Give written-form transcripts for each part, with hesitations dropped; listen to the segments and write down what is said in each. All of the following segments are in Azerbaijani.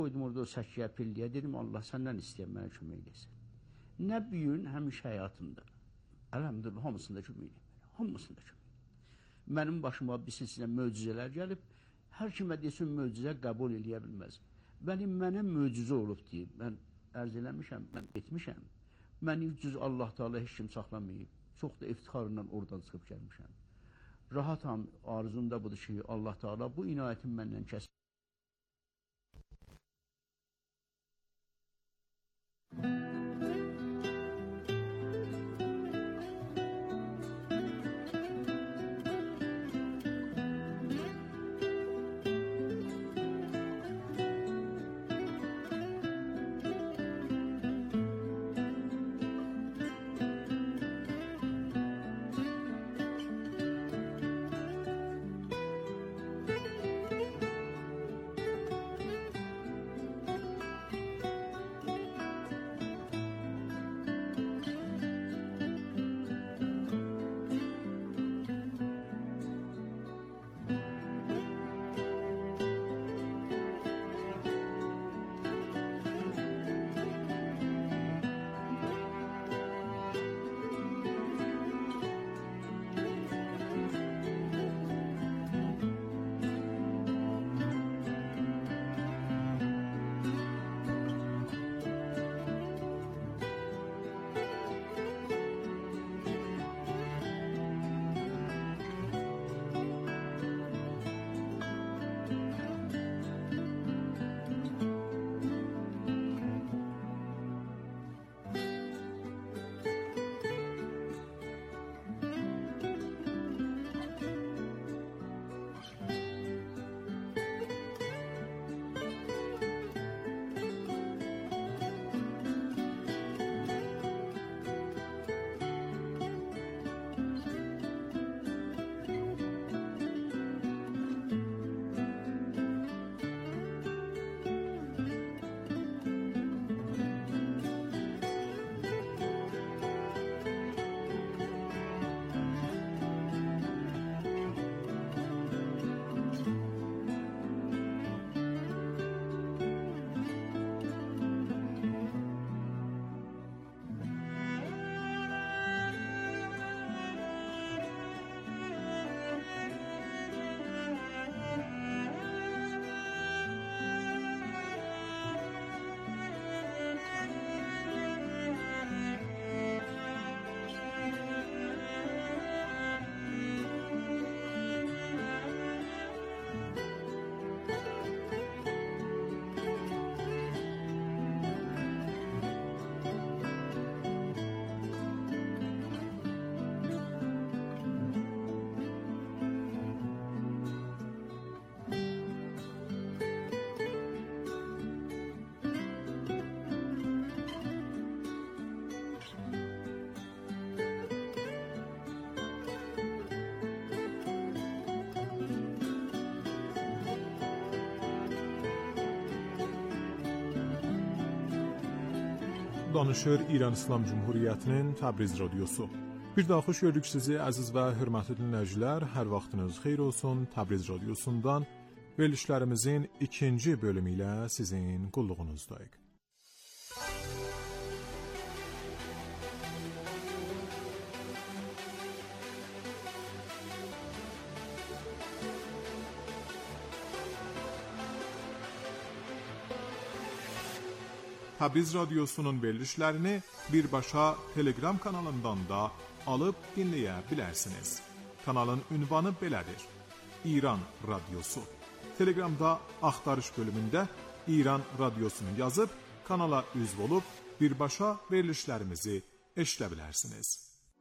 Qoydum orada o səkiyə pilliyə, dedim Allah səndən istəyəm, mənə kömək eləsin. Nə büyün həmiş həyatımda. Əlhamdülillah, hamısında kömək eləyəm. Hamısında kömək eləyəm. Mənim başıma bir silsilə möcüzələr gəlib, hər kimə desin möcüzə qəbul eləyə bilməz. Mənə möcüzə olub deyib, mən ərz eləmişəm, mən etmişəm. Məni düz Allah Teala heç kim saxlamayıb. Çox da iftixarla oradan çıxıb gəlmişəm. Rahatam, arzum da budur ki, Allah Teala bu inayətin məndən kəsin. Danışır İran İslam Cumhuriyyətinin Təbriz radiosu. Bir daha xoş gördük sizi əziz və hörmətli dinləyicilər. Hər vaxtınız xeyir olsun. Təbriz radiosundan verilişlərimizin ikinci bölümü ilə sizin qulluğunuzdayıq. Təbriz radiosunun verilişlərini birbaşa Telegram kanalından da alıb dinləyə bilərsiniz. Kanalın ünvanı belədir: İran Radiosu. Telegramda axtarış bölümündə İran Radiosunu yazıb kanala üzv olub birbaşa verilişlərimizi eşidə bilərsiniz.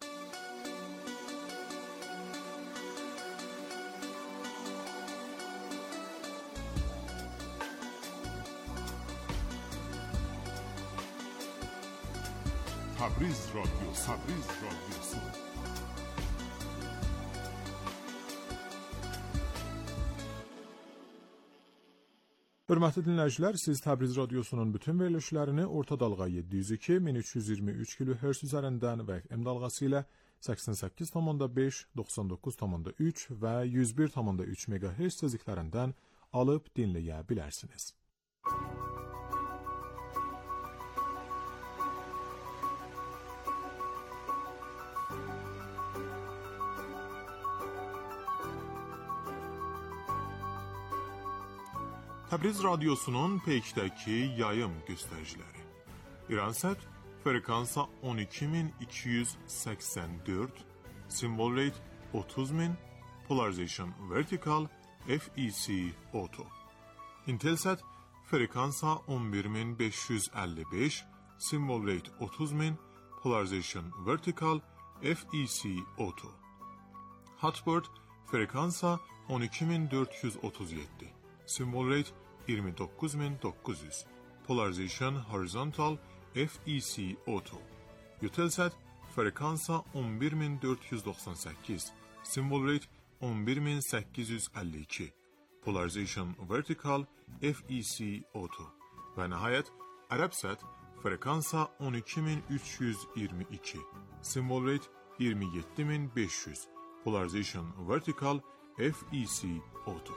Təbriz radiosu. Hörmətli dinləyicilər, siz Təbriz radiosunun bütün verilişlərini orta dalğa 702-1323 kHz üzərindən və FM dalğası ilə 88,5, 99,3 və 101,3 MHz tezliklərindən alıb dinləyə bilərsiniz. Təbriz Radyosu'nun peykdəki yayım göstəriciləri. İransat frekansa 12284, symbol rate 30000, polarization vertical, FEC auto. Intelsat frekansa 11555, symbol rate 30000, polarization vertical, FEC auto. Hotbird frekansa 12437, symbol rate 29900, polarization horizontal, FEC auto. Eutelsat frekansa 11498, symbol rate 11852, polarization vertical, FEC auto. Və nəhayət Arabsat frekansa 12322, symbol rate 27500, polarization vertical, FEC auto.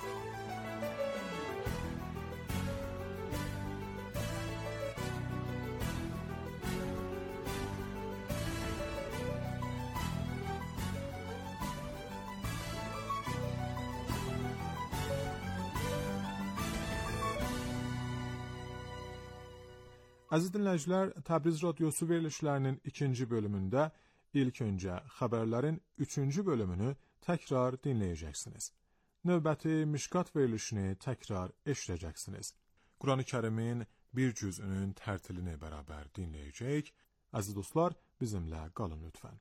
Əziz dinləyicilər, Təbriz Radyosu verilişlərinin ikinci bölümündə ilk öncə xəbərlərin üçüncü bölümünü təkrar dinləyəcəksiniz. Növbəti Mişqat verilişini təkrar eşidəcəksiniz. Quran-ı Kərimin bir cüzünün tərtilini bərabər dinləyəcək. Əziz dostlar, bizimlə qalın lütfən.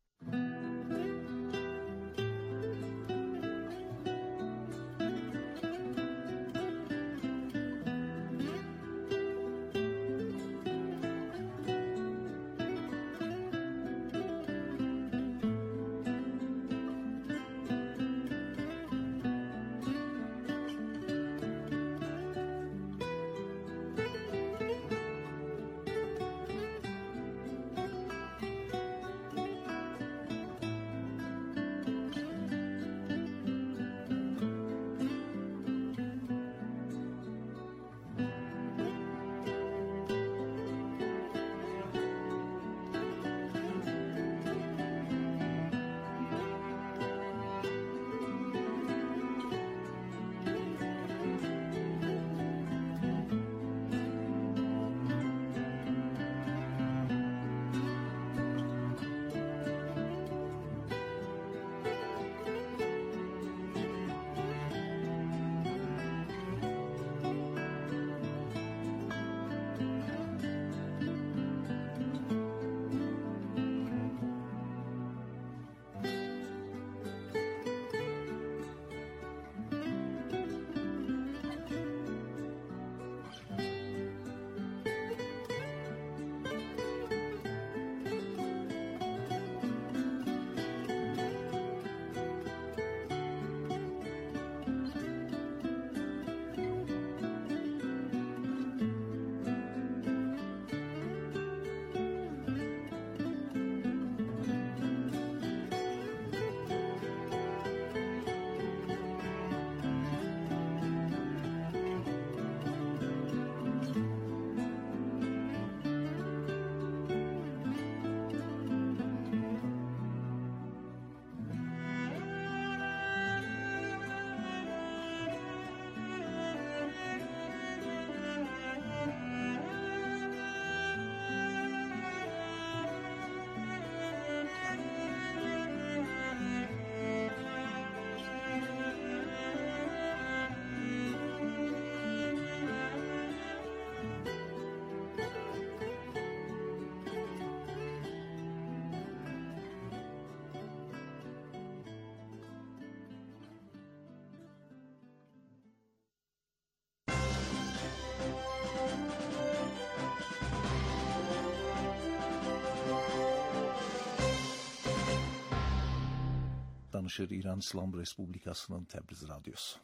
Danışır İran İslam Respublikasının Təbriz Radyosu.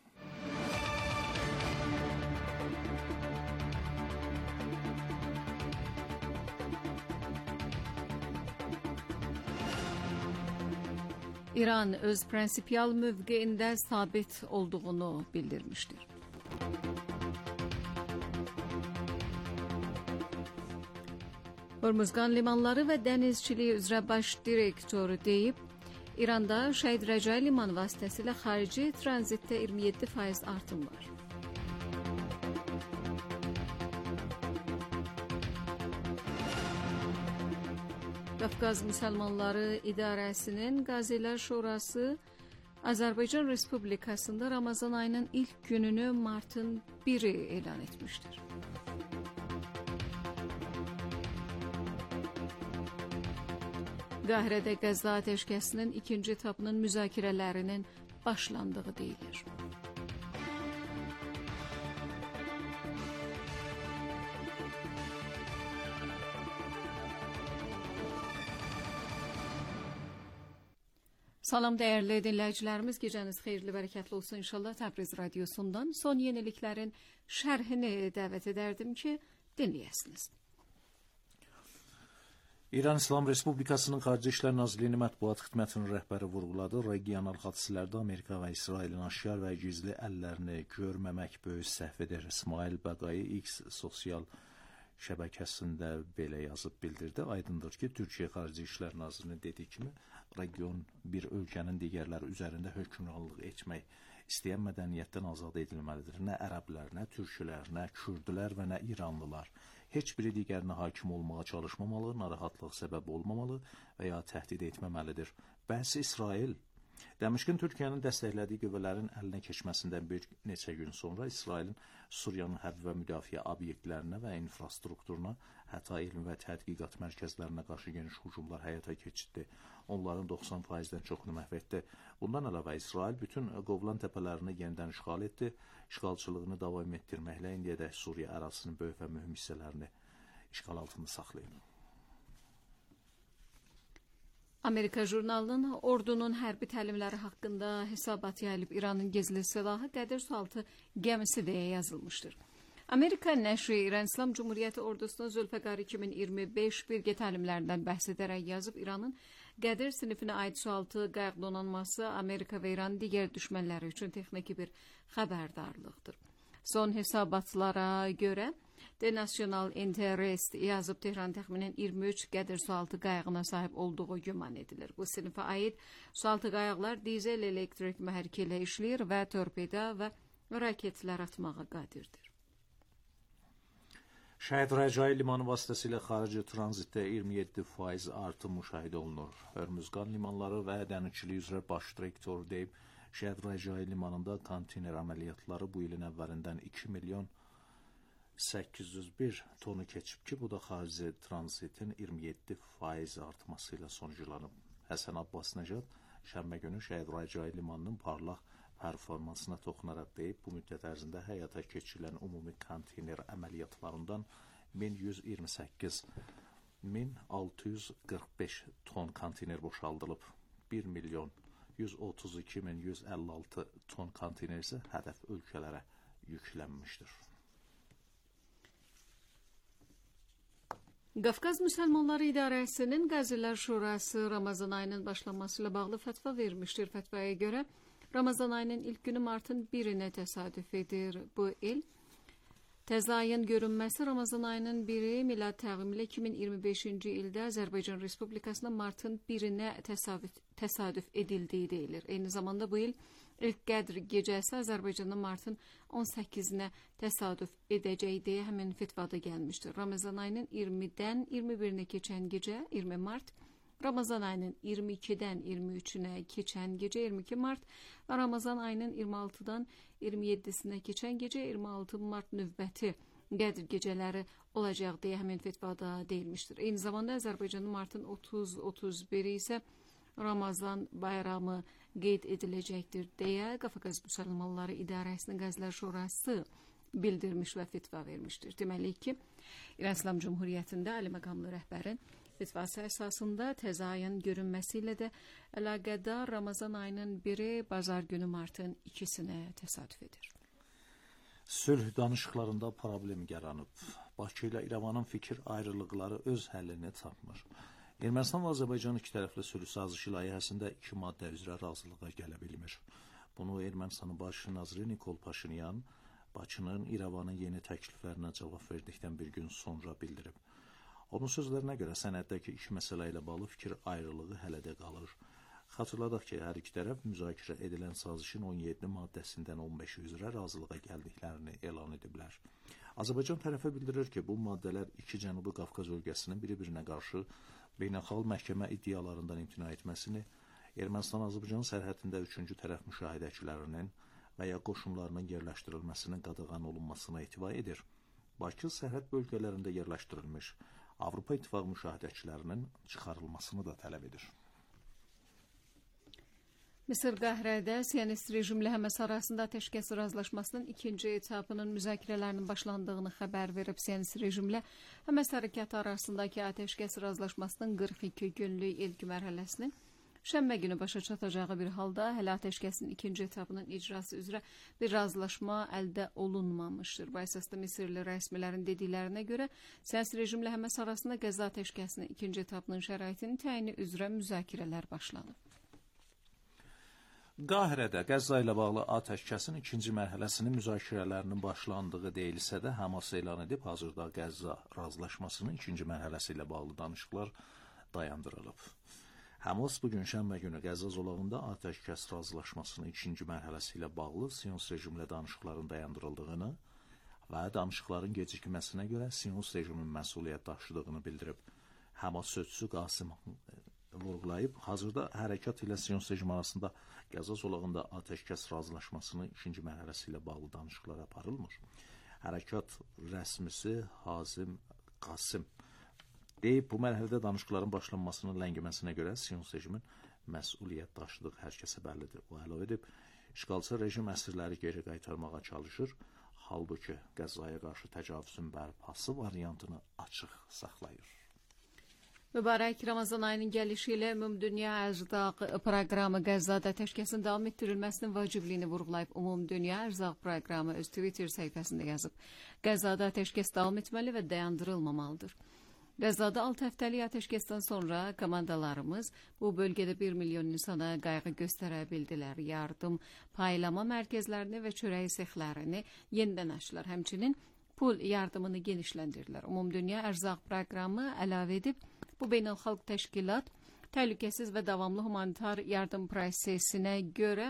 İran öz prensipial mövqeyində sabit olduğunu bildirmişdir. Hormuzgan limanları və dənizçiliyi üzrə baş direktoru deyib, İranda Şəhid Rəcai liman vasitəsilə xarici tranzitdə 27% artım var. Qafqaz Müsəlmanları İdarəsinin Qazilər Şurası Azərbaycan Respublikasında Ramazan ayının ilk gününü martın 1-i elan etmişdir. Qahirədə Qəzza atəşkəsinin ikinci etapının müzakirələrinin başlandığı deyilir. Salam dəyərli dinləyicilərimiz, gecəniz xeyirli, bərəkətli olsun inşallah. Təbriz Radiosundan son yeniliklərin şərhini dəvət edərdim ki, dinləyəsiniz. İran İslam Respublikasının Xarici İşlər Nazirliyinin mətbuat xidmətinin rəhbəri vurğuladı. Regional hadisələrdə Amerika və İsrailin aşkar və gizli əllərini görməmək böyük səhv edir. İsmail Bəqai X sosial şəbəkəsində belə yazıb bildirdi. Aydındır ki, Türkiyə Xarici İşlər Nazirinin dediyi kimi, region bir ölkənin digərləri üzərində hökmranlıq etmək istəyən mədəniyyətdən azad edilməlidir. Nə ərəblər, nə türklər, nə kürdlər və nə İranlılar. Heç biri digərinə hakim olmağa çalışmamalı, narahatlıq səbəb olmamalı və ya təhdid etməməlidir. Bəhs İsrail demişkən, Türkiyənin dəstəklədiyi qüvvələrin əlinə keçməsindən bir neçə gün sonra İsrailin Suriyanın hərbi və müdafiə obyektlərinə və infrastrukturuna, hətta elm və tədqiqat mərkəzlərinə qarşı geniş hücumlar həyata keçirdi. Onların 90%-dən çoxunu məhv etdi. Bundan əlavə İsrail bütün Qovlan təpələrini yenidən işğal etdi. İşğalçılığını davam etdirməklə indiyədək Suriya ərazisinin böyük və mühüm hissələrini işğal altında saxlayıb. Amerika jurnalının ordunun hərbi təlimləri haqqında hesabat yayılıb. İranın gizli silahı Qədir sualtı gəmisi deyə yazılmışdır. Amerika nəşri İran İslam Cumhuriyyəti ordusunun Zülfəqar 2025 birgə təlimlərindən bəhs edərək yazıb, İranın Qədir sinifinə aid sualtı qayıq donanması Amerika və İran digər düşmənləri üçün texniki bir xəbərdarlıqdır. Son hesabatlara görə The National Interest yazıb, Tehran təxminən 23 Qədir sualtı qayığına sahib olduğu güman edilir. Bu sinifə aid sualtı qayıqlar dizel elektrik mühərriki ilə işləyir və torpeda və raketlər atmağa qadirdir. Şəhid Rəcai limanı vasitəsilə xarici tranzitdə 27% artım müşahidə olunur. Hörmüzgan limanları və dənizçilik üzrə baş direktor deyib, Şəhid Rəcai limanında konteyner əməliyyatları bu ilin əvvəlindən 2 milyon 801 tonu keçib ki, bu da xarici tranzitin 27% artması ilə sonuclanıb. Həsən Abbas Nəcad şənbə günü Şəhid Rəcai limanının parlaq performansına toxunaraq deyib, bu müddət ərzində həyata keçirilən ümumi konteyner əməliyyatlarından 1128.645 ton konteyner boşaldılıb. 1.132.156 ton konteyner isə hədəf ölkələrə yüklənmişdir. Qafqaz Müsəlmanları İdarəsinin Qazilər Şurası Ramazan ayının başlanması ilə bağlı fətva vermişdir. Fətvaya görə Ramazan ayının ilk günü martın 1-inə təsadüf edir. Bu il təzə ayın görünməsi Ramazan ayının 1-i milad təqvimi ilə 2025-ci ildə Azərbaycan Respublikasında martın 1-inə təsadüf edildiyi deyilir. Eyni zamanda bu il ilk Qədr gecəsi Azərbaycanda martın 18-nə təsadüf edəcəyi deyə həmin fetvada gəlmişdir. Ramazan ayının 20-dən 21-nə keçən gecə 20 mart, Ramazan ayının 22-dən 23-nə keçən gecə 22 mart və Ramazan ayının 26-dan 27-sinə keçən gecə 26 mart növbəti Qədr gecələri olacaq deyə həmin fetvada deyilmişdir. Eyni zamanda Azərbaycanın martın 30-31-i isə Ramazan bayramı qeyd ediləcəkdir deyə Qafqaz Müsəlmanları İdarəsinin Qazilər Şurası bildirmiş və fetva vermişdir. Deməli ki, İran İslam Cumhuriyyətində ali məqamlı rəhbərin fetvası əsasında təzə ayın görünməsi ilə də əlaqədar Ramazan ayının 1-i bazar günü martın 2-sinə təsadüf edir. Sülh danışıqlarında problem yaranıb. Bakı ilə İrəvanın fikir ayrılıqları öz həllini tapmır. Ermənistan və Azərbaycan iki tərəfli sülh sazişi layihəsində 2 maddə üzrə razılığa gələ bilmir. Bunu Ermənistanın baş naziri Nikol Paşinyan Bakının İrəvanın yeni təkliflərinə cavab verdikdən bir gün sonra bildirib. Onun sözlərinə görə sənəddəki iki məsələ ilə bağlı fikir ayrılığı hələ də qalır. Xatırladaq ki, hər iki tərəf müzakirə edilən sazişin 17 maddəsindən 15 üzrə razılığa gəldiklərini elan ediblər. Azərbaycan tərəfə bildirir ki, bu maddələr iki Cənubi Qafqaz ölkəsinin bir-birinə qarşı beynəlxalq məhkəmə iddialarından imtina etməsini, Ermənistan-Azərbaycan sərhədində üçüncü tərəf müşahidəçilərinin və ya qoşunlarının yerləşdirilməsinin qadağan olunmasına etibar edir. Bakı sərhəd bölgələrində yerləşdirilmiş Avropa İttifaqı müşahidəçilərinin çıxarılmasını da tələb edir. Misir Qəhrədə Siyonist rejimlə Həmas arasında atəşkəs razılaşmasının ikinci etapının müzakirələrinin başlandığını xəbər verib. Siyonist rejimlə Həmas hərəkatı arasındakı atəşkəs razılaşmasının 42 günlük ilk mərhələsinin şənbə günü başa çatacağı bir halda hələ atəşkəsin ikinci etapının icrası üzrə bir razılaşma əldə olunmamışdır. Bu əsasda Misirli rəsmilərin dediklərinə görə Siyonist rejimlə Həmas arasında Qəzza atəşkəsinin ikinci etapının şəraitinin təyini üzrə müzakirələr başlanıb. Qahirədə Qəzza ilə bağlı atəşkəsin ikinci mərhələsinin müzakirələrinin başlandığı deyilsə də, Həmas elan edib, hazırda Qəzza razılaşmasının ikinci mərhələsi ilə bağlı danışıqlar dayandırılıb. Həmas bugün şənbə günü Qəzza zolağında atəşkəs razılaşmasının ikinci mərhələsi ilə bağlı Siyonist rejimlə danışıqların dayandırıldığını və danışıqların gecikməsinə görə Siyonist rejimin məsuliyyət daşıdığını bildirib. Həmas sözçüsü Qasım vurğulayıb, hazırda hərəkat ilə Siyonist rejim arasında Qəzza zolağında atəşkəs razılaşmasının ikinci mərhələsi ilə bağlı danışıqlar aparılmır. Hərəkat rəsmisi Hazim Qasım deyib, bu mərhələdə danışıqların başlanmasının ləngiməsinə görə Siyonist rejimin məsuliyyət daşıdığı hər kəsə bəllidir. O əlavə edib, işğalçı rejim əsirləri geri qaytarmağa çalışır, halbuki Qəzzaya qarşı təcavüzün bərpası variantını açıq saxlayır. Mübarək Ramazan ayının gəlişi ilə Ümumdünya Ərzaq proqramı Qəzzada atəşkəsin davam etdirilməsinin vacibliyini vurğulayıb. Ümumdünya Ərzaq proqramı öz Twitter səhifəsində yazıb. Qəzzada atəşkəs davam etməli və dayandırılmamalıdır. Qəzzada 6 həftəlik atəşkəsdən sonra komandalarımız bu bölgədə 1 milyon insana qayğı göstərə bildilər. Yardım, paylama mərkəzlərini və çörək sexlərini yenidən açdılar. Həmçinin pul yardımını genişləndirdilər. Ümumdünya Ərzaq proqramı əlavə edib, bu beynəlxalq təşkilat təhlükəsiz və davamlı humanitar yardım prosesinə görə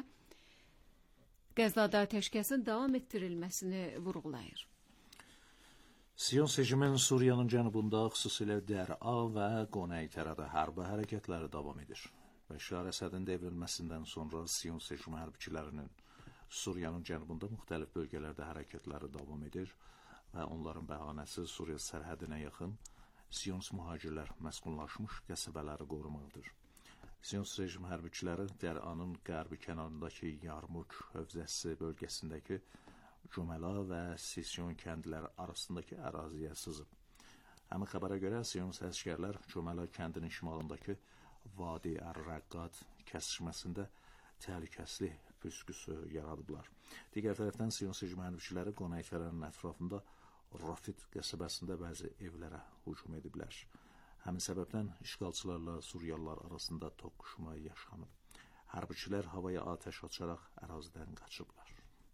Qəzzada atəşkəsin davam etdirilməsini vurğulayır. Siyonist rejimin Suriyanın cənubunda, xüsusilə Dər'a və Qoneytərədə hərbi hərəkətləri davam edir. Bəşar Əsədin devrilməsindən sonra Siyonist rejimi hərbiçilərinin Suriyanın cənubunda müxtəlif bölgələrdə hərəkətləri davam edir və onların bəhanəsi Suriya sərhədinə yaxın Siyonist mühacirlər məskunlaşmış qəsəbələri qorumaqdır. Siyonist rejim hərbiçiləri Dər'anın qərbi kənarındakı Yarmuk hövzəsi bölgəsindəki Cüməla və Sisyon kəndləri arasındakı əraziyə sızıb. Həmin xəbərə görə Siyonist əsgərlər Cüməla kəndinin şimalındakı Vadi Ər-Rəqqad kəsişməsində təhlükəsizlik püsküsü yaradıblar. Digər tərəfdən Siyonist rejim hərbiçiləri Qoneytərənin ətrafında Rafid qəsəbəsində bəzi evlərə hücum ediblər. Həmin səbəbdən işğalçılarla Suriyalılar arasında toqquşma yaşanıb. Hərbiçilər havaya atəş açaraq ərazidən qaçıblar.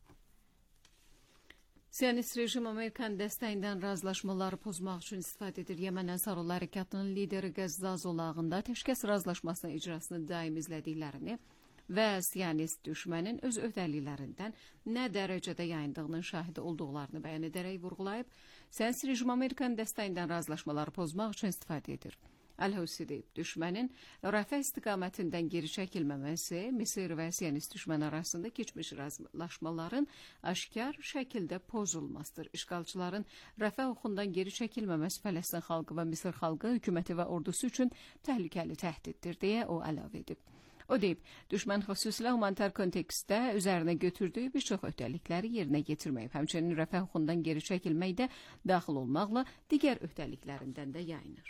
Siyonist rejim Amerikan dəstəyindən razılaşmaları pozmaq üçün istifadə edir. Yəmən Ənsarullah hərəkatının lideri Qəzza zolağında təşkəs razılaşmasının icrasını daim izlədiklərini və Siyonist düşmənin öz öhdəliklərindən nə dərəcədə yayındığının şahidi olduqlarını bəyan edərək vurğulayıb, Siyonist rejim Amerikan dəstəyindən razılaşmaları pozmaq üçün istifadə edir. Əl-Husi deyib, düşmənin Rəfə istiqamətindən geri çəkilməməsi Misir və Siyonist düşmən arasında keçmiş razılaşmaların aşkar şəkildə pozulmasıdır. İşğalçıların Rəfə oxundan geri çəkilməməsi Fələstin xalqı və Misir xalqı, hökuməti və ordusu üçün təhlükəli təhdiddir, deyə o əlavə edib. O deyib, düşmən xüsusilə humanitar kontekstdə üzərinə götürdüyü bir çox öhdəlikləri yerinə getirməyib. Həmçinin Rəfə oxundan geri çəkilməkdə daxil olmaqla digər öhdəliklərindən də yayınır.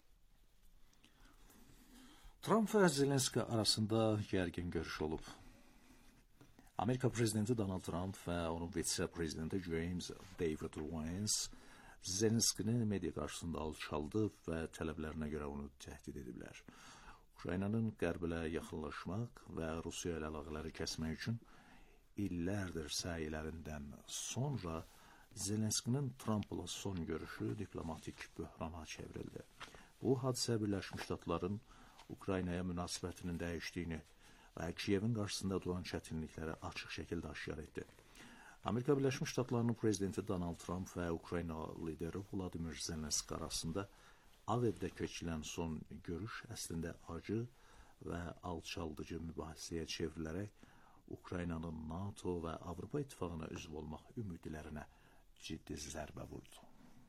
Trump və Zelenski arasında gərgin görüş olub. Amerika prezidenti Donald Trump və onun vitse-prezidenti James David Vance Zelenskini media qarşısında alçaldıb və tələblərinə görə onu təhdid ediblər. Ukraynanın qərbilə yaxınlaşmaq və Rusiya ilə əlaqələri kəsmək üçün illərdir səylərindən sonra Zelenskinin Trampla son görüşü diplomatik böhrana çevrildi. Bu hadisə Birləşmiş Ştatların Ukraynaya münasibətinin dəyişdiyini və Kiyevin qarşısında duran çətinlikləri açıq şəkildə aşkar etdi. Amerika Birləşmiş Ştatlarının prezidenti Donald Trump və Ukrayna lideri Vladimir Zelenski arasında Ağ Evdə keçirilən son görüş əslində acı və alçaldıcı mübahisəyə çevrilərək Ukraynanın NATO və Avropa İttifaqına üzv olmaq ümidlərinə ciddi zərbə vurdu.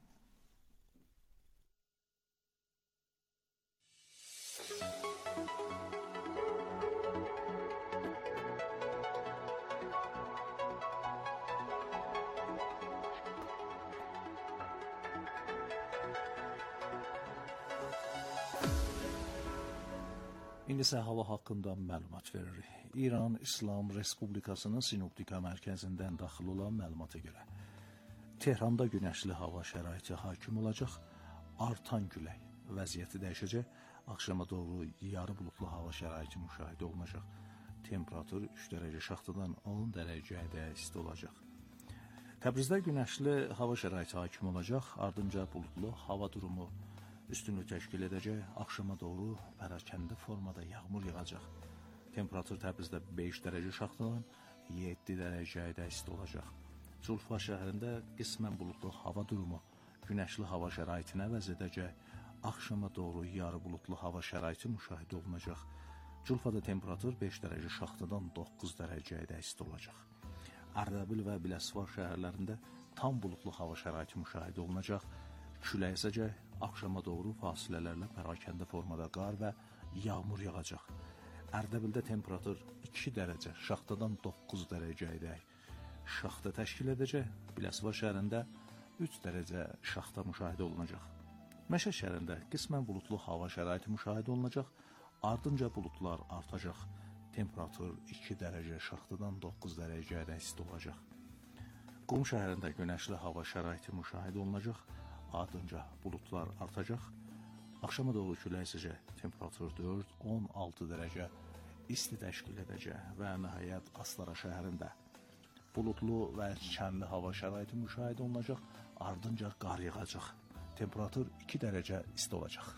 İndi isə hava haqqında məlumat veririk. İran İslam Respublikasının Sinoptika mərkəzindən daxil olan məlumata görə Tehranda günəşli hava şəraiti hakim olacaq, artan külək vəziyyəti dəyişəcək, axşama doğru yarı bulutlu hava şəraiti müşahidə olunacaq. Temperatur 3 dərəcə şaxtadan 10 dərəcəyə isti olacaq. Təbrizdə günəşli hava şəraiti hakim olacaq, ardınca bulutlu hava durumu üstünlük təşkil edəcək, axşama doğru pərakəndə formada yağmur yağacaq. Temperatur Təbrizdə 5 dərəcə şaxtadan 7 dərəcəyə isti olacaq. Culfa şəhərində qismən bulutlu hava durumu günəşli hava şəraitinə əvəz edəcək, axşama doğru yarı bulutlu hava şəraiti müşahidə olunacaq. Culfada temperatur 5 dərəcə şaxtadan 9 dərəcəyə isti olacaq. Ərdəbil və Biləsuvar şəhərlərində tam bulutlu hava şəraiti müşahidə olunacaq. Külək əsəcək, axşama doğru fasilələrlə pərakəndə formada qar və yağmur yağacaq. Ərdəbildə temperatur 2 dərəcə, şaxtadan 9 dərəcəyə şaxta təşkil edəcək. Biləsuvar şəhərində 3 dərəcə şaxta müşahidə olunacaq. Məşəd şəhərində qismən bulutlu hava şəraiti müşahidə olunacaq, ardınca bulutlar artacaq. Temperatur 2 dərəcə şaxtadan 9 dərəcəyə isti olacaq. Qum şəhərində günəşli hava şəraiti müşahidə olunacaq, ardınca bulutlar artacaq. Axşama doğru külək əsəcək, temperatur 4-16 dərəcə isti təşkil edəcək və nəhayət Astara şəhərində bulutlu və çənli hava şəraiti müşahidə olunacaq, ardınca qar yağacaq. Temperatur 2 dərəcə isti olacaq.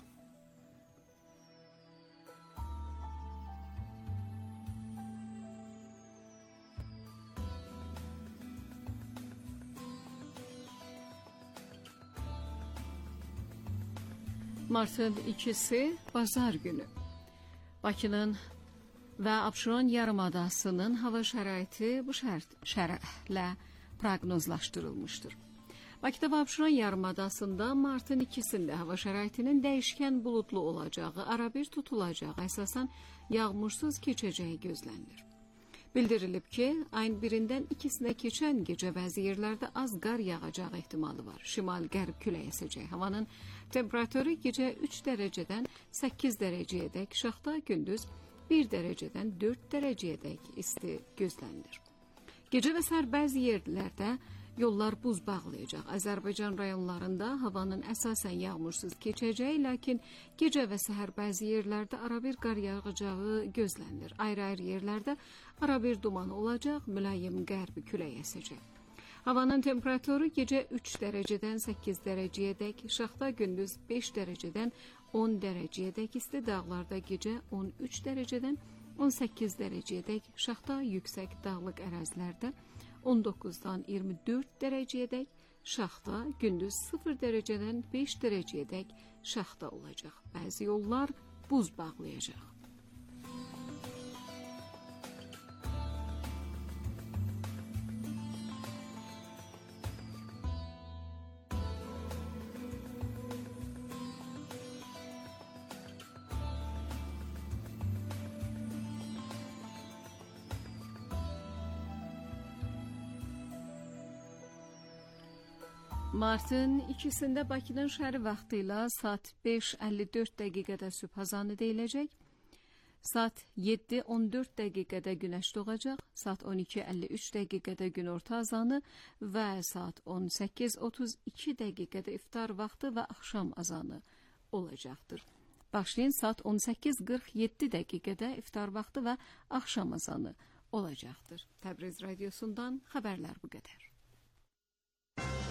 Martın 2-si Bazar günü. Bakının və Abşeron yarımadasının hava şəraiti bu şərhlə proqnozlaşdırılmışdır. Bakıda və Abşeron yarımadasında martın 2-sində hava şəraitinin dəyişkən bulutlu olacağı, arabir tutulacağı, əsasən yağmursuz keçəcəyi gözlənilir. Bildirilib ki, ayın 1-dən 2-sinə keçən gecə bəzi yerlərdə az qar yağacağı ehtimalı var. Şimal-qərb külək əsəcək. Havanın temperaturu gecə 3 dərəcədən 8 dərəcəyədək, şaxta gündüz 1 dərəcədən 4 dərəcəyədək isti gözlənilir. Gecə və səhər bəzi yerlərdə yollar buz bağlayacaq. Azərbaycan rayonlarında havanın əsasən yağmursuz keçəcəyi, lakin gecə və səhər bəzi yerlərdə arabir qar yağacağı gözlənilir. Ayrı-ayrı yerlərdə arabir duman olacaq, mülayim qərbi külək əsəcək. Havanın temperaturu gecə 3 dərəcədən 8 dərəcəyədək, şaxta gündüz 5 dərəcədən 10 dərəcəyədək isti, dağlarda gecə 13 dərəcədən 18 dərəcəyədək, şaxta yüksək dağlıq ərazilərdə 19-dan 24 dərəcəyədək, şaxta gündüz 0 dərəcədən 5 dərəcəyədək şaxta olacaq. Bəzi yollar buz bağlayacaq. Martın 2-sində Bakının şəhəri vaxtı ilə saat 5:54 dəqiqədə sübh azanı deyiləcək. Saat 7:14 dəqiqədə günəş doğacaq. Saat 12:53 dəqiqədə günorta azanı və saat 18:32 dəqiqədə iftar vaxtı və axşam azanı olacaqdır. Başlayın saat 18:47 dəqiqədə iftar vaxtı və axşam azanı olacaqdır. Təbriz radiosundan xəbərlər bu qədər.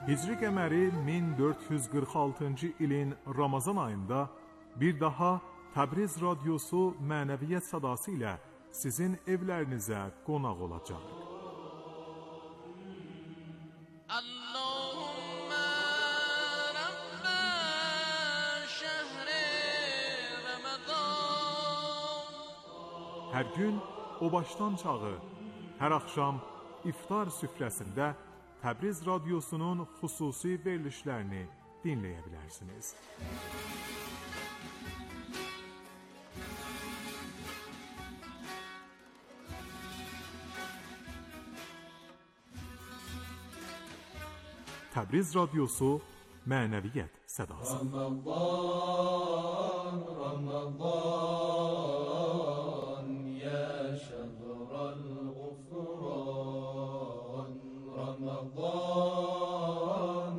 Hicri qəməri 1446-cı ilin Ramazan ayında bir daha Təbriz radiosu mənəviyyət sadası ilə sizin evlərinizə qonaq olacaq. Hər gün o başdan çağı, hər axşam iftar süfrəsində Təbriz radiosunun xüsusi verilişlərini dinləyə bilərsiniz. Təbriz radiosu mənəviyyət sədası. Ramazan, Ramazan, ya şehral gufran. Ramazan,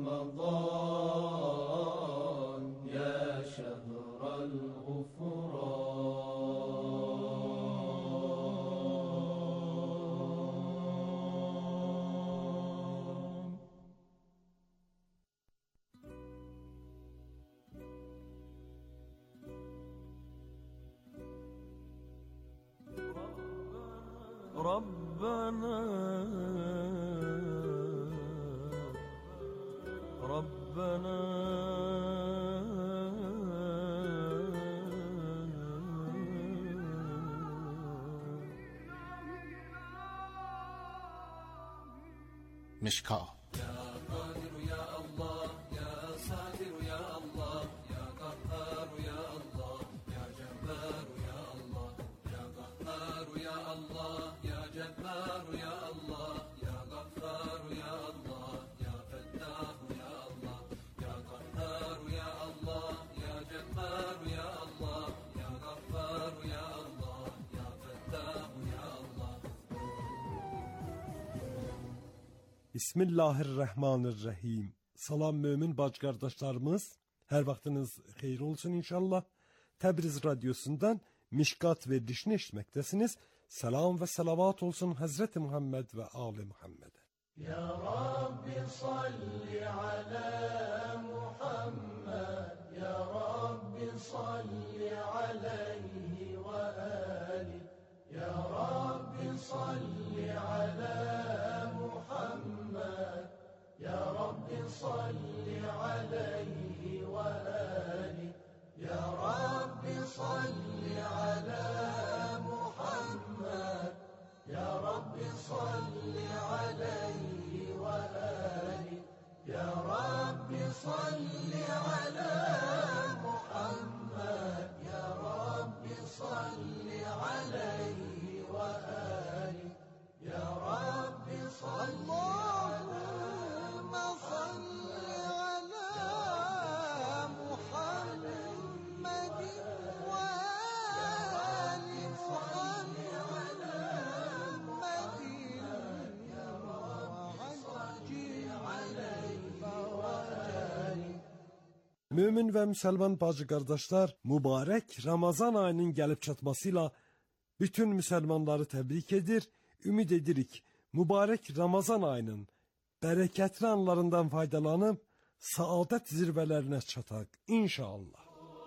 Ramazan, ya şehral gufran. ربنا ربنا مشکا Bismillahirrahmanirrahim. Salam mömin bac qardaşlarımız. Hər vaxtınız xeyir olsun inşallah. Təbriz radiosundan Mişkat verilişini eşitməkdəsiniz. Salam və salavat olsun Hazreti Muhammed və Ali Muhammed. Ya Rabbi salli ala Muhammed. Ya Rabbi salli alayhi ve ali. Ya Rabbi salli ala Muhammed. Ya Rabbi salli alayhi ve ali. Ya Rabbi salli ala Muhammed. Ya Rabbi salli alayhi ve ali. Ya Rabbi salli ala Muhammed. Ya Rabbi salli alayhi ve ali. Ya Rabbi salli Allahümme salli ala Muhammedin ve ali salli ala Muhammedin ya Rabbi salli alayhi ve ali. Mömin və müsəlman bacı qardaşlar, mübarək Ramazan ayının gəlib çatmasıyla bütün müsəlmanları təbrik edir. Ümid edirik, mübarək Ramazan ayının bərəkətli anlarından faydalanıb, saadət zirvələrinə çataq, inşallah.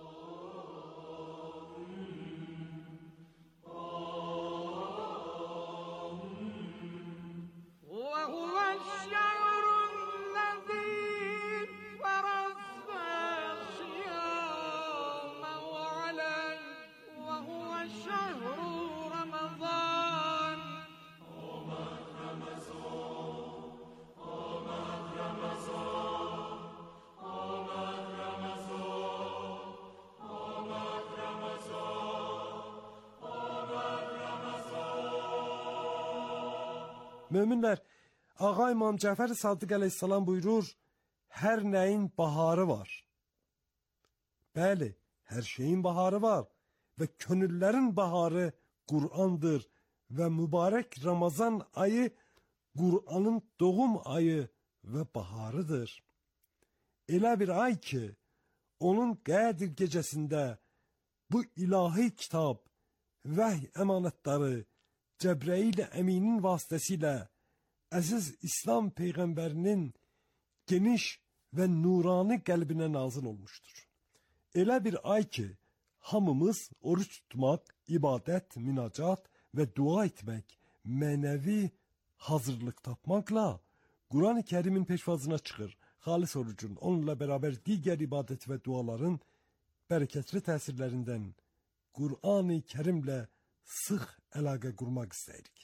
Möminlər, Ağa İmam Cəfər Sadiq əleyhissalam buyurur, hər nəyin baharı var. Bəli, hər şeyin baharı var və könüllərin baharı Qur'andır və mübarək Ramazan ayı Qur'anın doğum ayı və baharıdır. Elə bir ay ki, onun Qədir gecəsində bu ilahi kitab, vəhy əmanətləri, Cəbrəil Əminin vasitəsilə əziz İslam Peyğəmbərinin geniş və nurani qəlbinə nazil olmuşdur. Elə bir ay ki, hamımız oruç tutmaq, ibadət, münacat və dua etmək, mənəvi hazırlıq tapmaqla Quran-ı Kərimin peşvazına çıxır. Xalis orucun, onunla bərabər digər ibadət və duaların bərəkətli təsirlərindən Quran-ı Kərimlə sıx əlaqə qurmaq istəyirik.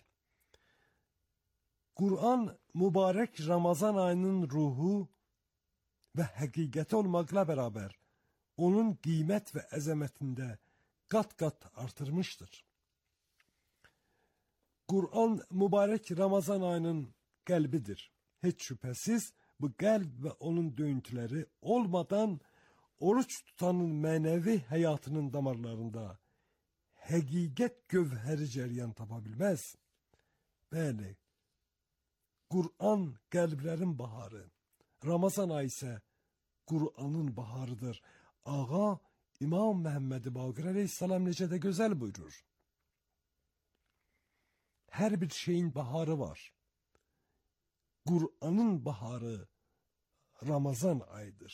Quran mübarək Ramazan ayının ruhu və həqiqəti olmaqla bərabər onun qiymət və əzəmətində qat-qat artırmışdır. Quran mübarək Ramazan ayının qəlbidir. Heç şübhəsiz bu qəlb və onun döyüntüləri olmadan oruç tutanın mənəvi həyatının damarlarında həqiqət gövhəri cəryan tapa bilməz. Bəli, Quran qəlblərin baharı, Ramazan ayı isə Quranın baharıdır. Ağa İmam Məhəmməd Baqir əleyhissalam necə də gözəl buyurur. Hər bir şeyin baharı var. Quranın baharı Ramazan ayıdır.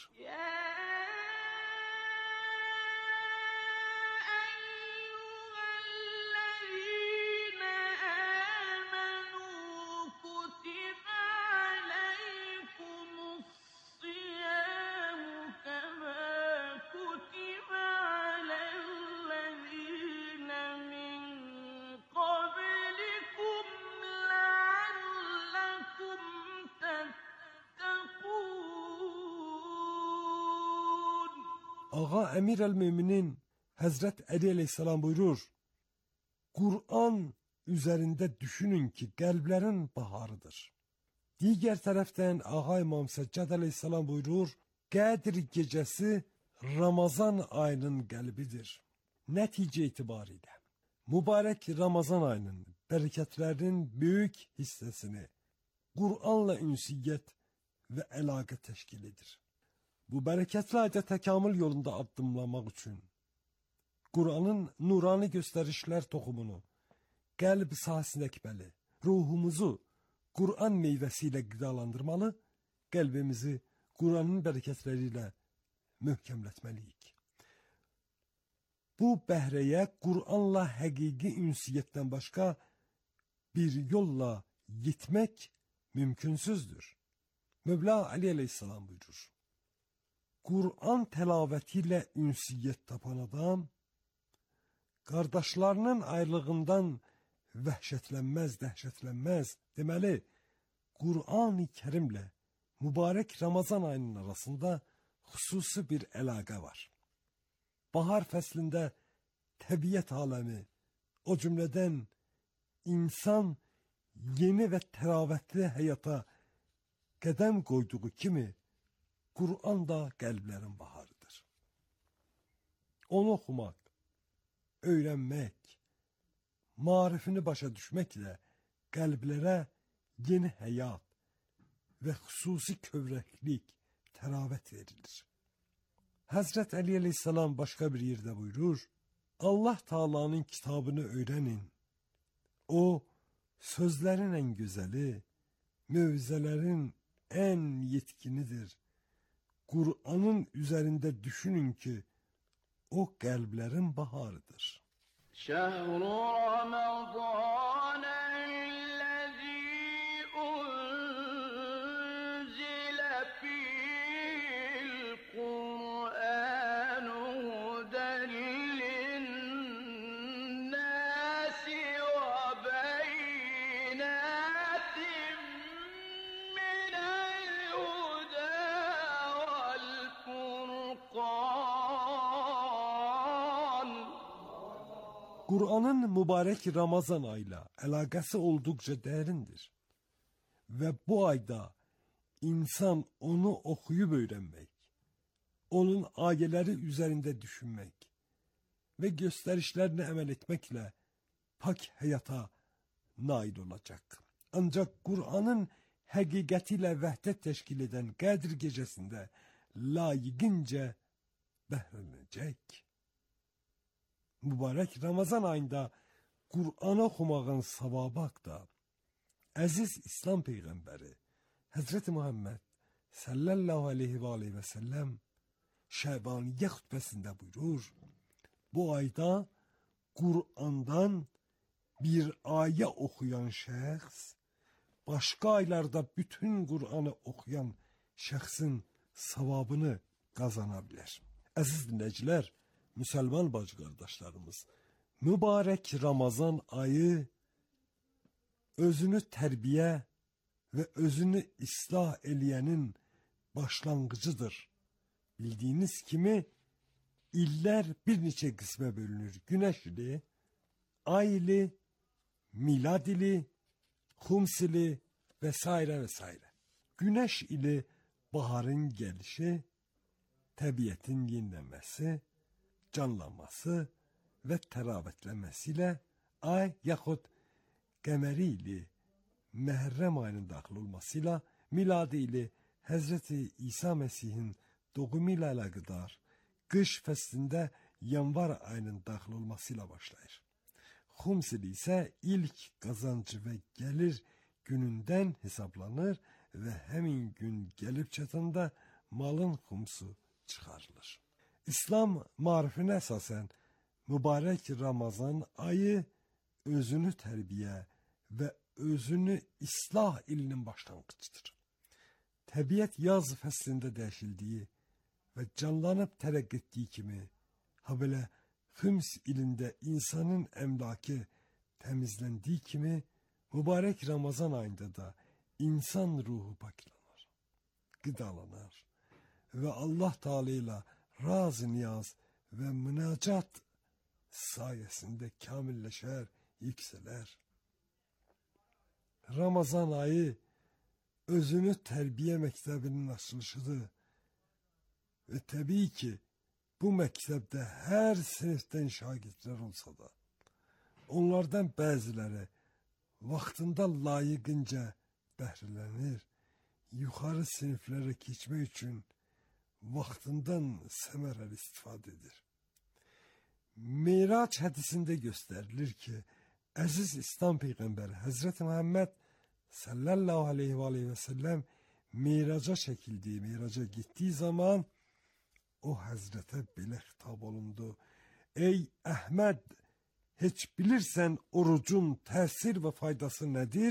Ağa Əmir el-Müminin Həzrət Əli əleyhissalam buyurur, Quran üzərində düşünün ki, qəlblərin baharıdır. Digər tərəfdən Ağa İmam Səccad əleyhissalam buyurur, Qədr gecəsi Ramazan ayının qəlbidir. Nəticə etibarilə, mübarək Ramazan ayının bərəkətlərinin böyük hissəsini Quranla ünsiyyət və əlaqə təşkil edir. Bu bərəkətli ayda təkamül yolunda addımlamaq üçün Quranın nurani göstərişlər toxumunu qəlb sahəsinə əkməli, ruhumuzu Quran meyvəsi ilə qidalandırmalı, qəlbimizi Quranın bərəkətləri ilə möhkəmlətməliyik. Bu bəhrəyə Quranla həqiqi ünsiyyətdən başqa bir yolla yetmək mümkünsüzdür. Mövla Ali əleyhissalam buyurur, Quran təlavəti ilə ünsiyyət tapan adam, qardaşlarının ayrılığından vəhşətlənməz, dəhşətlənməz. Deməli, Quran-ı Kərimlə mübarək Ramazan ayının arasında xüsusi bir əlaqə var. Bahar fəslində təbiət aləmi, o cümlədən insan yeni və təravətli həyata qədəm qoyduğu kimi, Quran da qəlblərin baharıdır. Onu oxumaq, öyrənmək, marifini başa düşməklə qəlblərə yeni həyat və xüsusi kövrəklik, təravət verilir. Həzrət Əli əleyhissalam başqa bir yerdə buyurur, Allah Taala'nın kitabını öyrənin. O, sözlərin ən gözəli, mövzələrin ən yetkinidir. Quranın üzərində düşünün ki, o qəlblərin baharıdır. Şəhru Ramazanəl-ləzi unzilə fil-Qur'anu hudəl-linnəsi və beynətin minəl-hudə vəl-furqan. Quranın mübarək Ramazan ayıyla əlaqəsi olduqca dərindir. Və bu ayda insan onu oxuyub öyrənmək, onun ayələri üzərində düşünmək və göstərişlərinə əməl etməklə pak həyata nail olacaq. Ancaq Quranın həqiqəti ilə vəhdət təşkil edən Qədr gecəsində layiqincə bəhrələnəcək. Mübarək Ramazan ayında Quran oxumağın savabı haqda əziz İslam Peyğəmbəri Həzreti Muhammed sallallahu aleyhi ve sellem Şəbaniyə xutbəsində buyurur, bu ayda Qur'andan bir ayə oxuyan şəxs, başqa aylarda bütün Qur'anı oxuyan şəxsin savabını qazana bilər. Əziz dinləyicilər, müsəlman bacı qardaşlarımız, mübarək Ramazan ayı özünü tərbiyə və özünü islah eləyənin başlanğıcıdır. Bildiyiniz kimi illər bir neçə qismə bölünür. Günəş ili, ay ili, milad ili, xums ili və s. və s. Günəş ili baharın gəlişi, təbiətin yenilənməsi, canlanması və təravətlənməsi ilə, ay yaxud qəməri ili Məhərrəm ayının daxil olmasıyla, miladi ili Həzrəti İsa Məsihin doğumu ilə əlaqədar qış fəslində yanvar ayının daxil olması ilə başlayır. Xums ili isə ilk qazancı və gəlir günündən hesablanır və həmin gün gəlib çatanda malın xumsu çıxarılır. İslam marifinə əsasən mübarək Ramazan ayı özünü tərbiyə və özünü islah ilinin başlanğıcıdır. Təbiət yaz fəslində dəyişildiyi və canlanıb tərəq etdiyi kimi, ha belə xüms ilində insanın əmlakı təmizləndiyi kimi, mübarək Ramazan ayında da insan ruhu paklanır, qidalanır və Allah Teala ilə raz niyaz və münacat sayəsində kamilləşər, yüksələr. Ramazan ayı özünü tərbiyə məktəbinin açılışıdır və təbii ki, bu məktəbdə hər sinifdən şagirdlər olsa da, onlardan bəziləri vaxtında layiqincə bəhrələnir, yuxarı siniflərə keçmək üçün vaxtından səmərəli istifadə edir. Mirac hədisində göstərilir ki, əziz İslam Peyğəmbəri Həzrəti Muhammed sallallahu aleyhi və səlləm miraca çəkildiyi, miraca getdiyi zaman o həzrətə belə xitab olundu. Ey Əhməd, heç bilirsən orucun təsir və faydası nədir?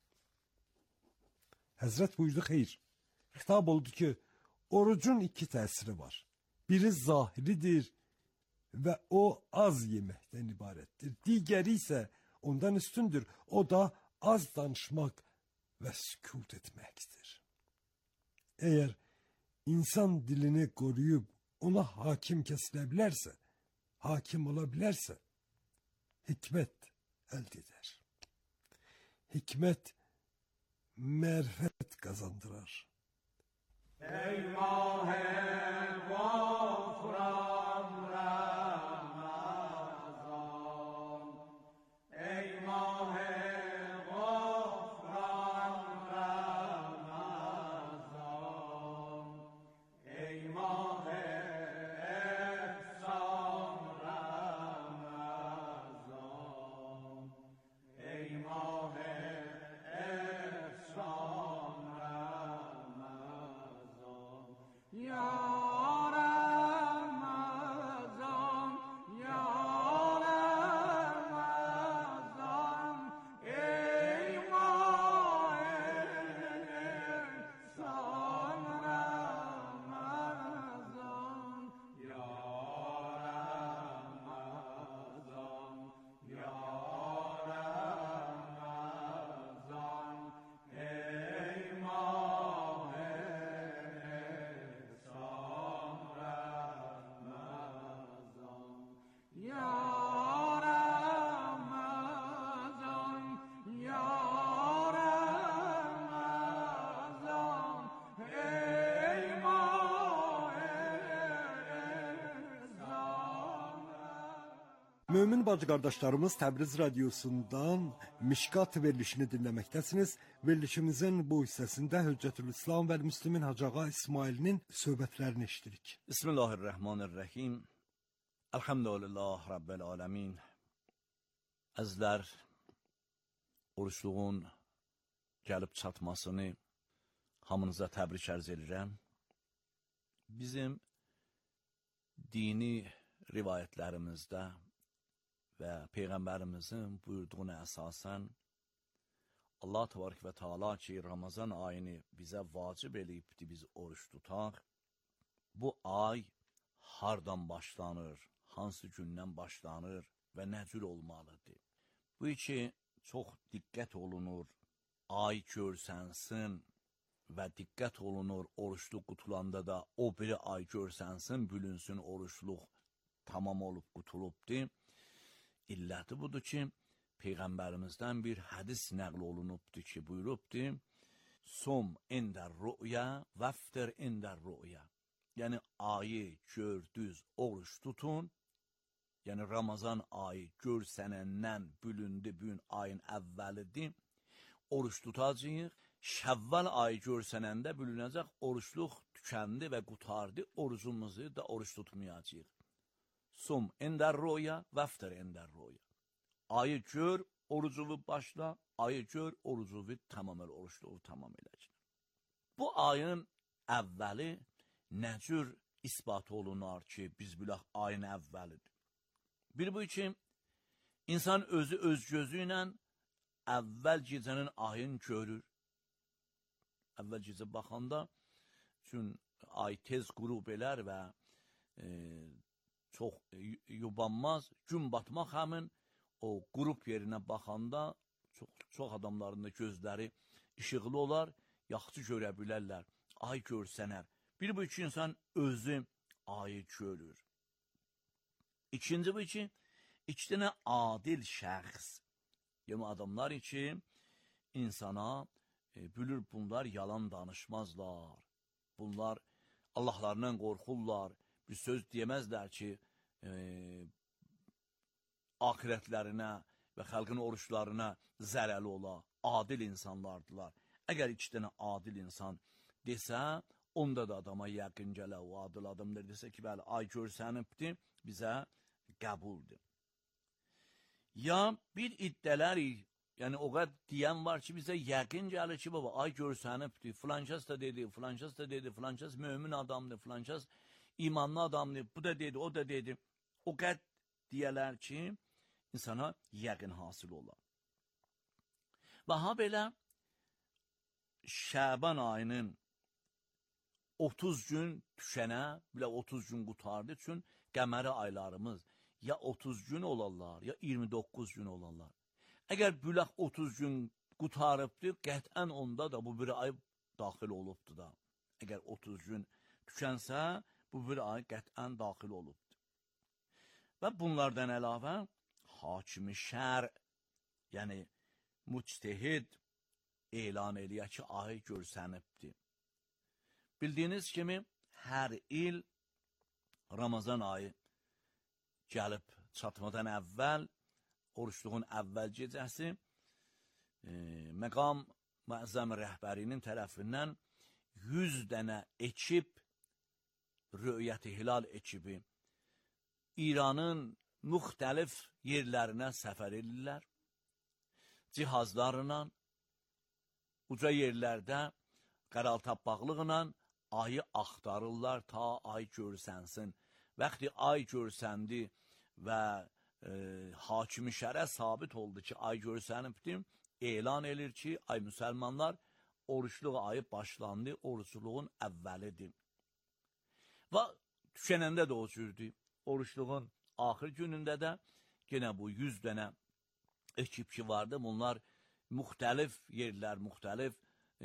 Həzrət buyurdu, xeyr. Xitab oldu ki, orucun iki təsiri var. Biri zahiridir və o az yeməkdən ibarətdir. Digəri isə ondan üstündür. O da az danışmaq və sükut etməkdir. Əgər insan dilini qoruyub ona hakim kəsilə bilərsə, hakim ola bilərsə, hikmət əldə edər. Hikmət mərifət qazandırar. Ey mah-ı gofran Ramazan, ey mah-ı gofran Ramazan, ey mah-ı efsan Ramazan, ey mah-ı efsan Ramazan, ya Ramazan, ya Ramazan, ey mah-ı efsan Ramazan, ya Ramazan, ya Ramazan, ey mah-ı efsan Ramazan, ya Ramazan, ya Ramazan, ey mah-ı efsan. Mömin bacı qardaşlarımız Təbriz radiosundan Mişkat verilişini dinləməkdəsiniz. Verilişimizin bu hissəsində Hüccətül-İslam və Müslimin Hacı Ağa İsmailinin söhbətlərini eşitirik. Bismillahirrahmanirrahim. Elhamdülillah Rabbil alemin. Əzlər, oruçluğun gəlib çatmasını hamınıza təbrik ərz edirəm. Bizim dini rivayətlərimizdə və Peyğəmbərimizin buyurduğuna əsasən Allah təbarək və Teala ki, Ramazan ayını bizə vacib eləyibdi, biz oruç tutaq. Bu ay hardan başlanır, hansı gündən başlanır və nə cür olmalıdır? Bu ki, çox diqqət olunur, ay görsənsin və diqqət olunur, oruçluq qutulanda da o biri ay görsənsin, bülünsün, oruçluq tamam olub qutulubdur. İlləti budur ki, Peyğəmbərimizdən bir hədis nəql olunubdur ki, buyurubdur, Sum indər rü'ya, vəftir indər rü'ya. Yəni, ayı gördüz, oruç tutun, yəni Ramazan ayı görsənəndən bülündü, bugün ayın əvvəlidir, oruç tutacağıq, Şəvval ayı görsənəndə bülünəcək, oruçluq tükəndi və qutardı, orucumuzu da oruç tutmayacaq. Sum indər rü'ya, vəftir indər rü'ya. Ayı gör, orucuvu başla, ayı gör, orucuvu tamam el, oruçluğu tamam eləcək. Bu ayın əvvəli nə cür ispat olunar ki, biz bilək ayın əvvəlidir. Bir bu ki, insan özü öz gözü ilə əvvəl gecənin ayını görür. Əvvəl gecə baxanda, çünki ay tez qurub elər və çox yubanmaz, gün batmaq həmin o qrup yerinə baxanda çox adamların da gözləri işıqlı olar, yaxşı görə bilərlər, ay görsənər. Bir bu iki insan özü ayı görür. İkinci bu ki, iki dənə adil şəxs, yəni adamlar ki, insana bilir bunlar yalan danışmazlar, bunlar Allahlarından qorxurlar, bir söz deyəməzlər ki, axirətlərinə və xalqın oruçlarına zərəli ola, adil insanlardılar. Əgər iki dənə adil insan desə, onda da adama yəqin gələ, o adil adamdır desə ki, bəli, ay görsənibdir, bizə qəbuldur. Ya bir iddələr, yəni o qədər deyən var ki, bizə yəqin gəlir ki, baba, ay görsənibdir, filankəs da dedi, filankəs da dedi, filankəs mömin adamdır, filankəs imanlı adamdır, bu da dedi, o da dedi. O qədər deyələr ki, insana yəqin hasıl olar. Və ha belə Şəban ayının 30 gün düşənə, bilə 30 gün qutardı üçün qəməri aylarımız ya 30 gün olarlar, ya 29 gün olarlar. Əgər bülək 30 gün qutarıbdır, qətən onda da bu bir ay daxil olubdur da. Əgər 30 gün düşənsə, bu bir ay qətən daxil olubdur. Və bunlardan əlavə, hakimi şər, yəni müctehid elan eləyək ki, ay görsənibdir. Bildiyiniz kimi, hər il Ramazan ayı gəlib çatmadan əvvəl, oruçluğun əvvəl gecəsi, məqam məzəm rəhbərinin tərəfindən 100 dənə ekip, rü'yət-i hilal ekibi, İranın müxtəlif yerlərinə səfər edirlər, cihazlarla, uca yerlərdə qaraltapaqlıqla ayı axtarırlar, ta ay görsənsin. Vaxtı ay görsəndi və hakimi şərə sabit oldu ki, ay görsənibdir, elan edir ki, ay müsəlmanlar, oruçluq ayı başlandı, oruçluğun əvvəlidir. Və düşənəndə də o cürdür. Oruçluğun axır günündə də yenə bu 100 dənə ekip ki vardı, bunlar müxtəlif yerlər, müxtəlif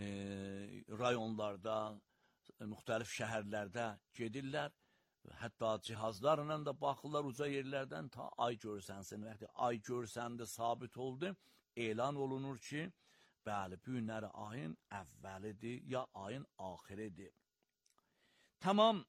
rayonlarda, müxtəlif şəhərlərdə gedirlər. Hətta cihazlarla da baxırlar uca yerlərdən ta ay görsənsin. Ay görsəndə sabit oldu, elan olunur ki, bəli, bu günləri ayın əvvəlidir, ya ayın axiridir. Tamam